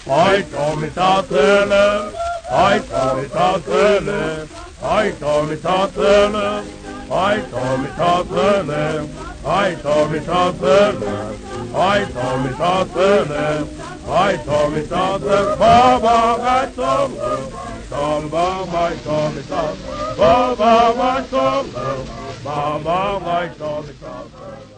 Ai Tommy tatele, ai Tommy tatele, ai Tommy tatele, ai Tommy tatele, ai Tommy tatele, ai Tommy tatele, ai Tommy tatele, Baba my solo, Baba my Tommy tatele, Baba my solo, Baba my Tommy tatele.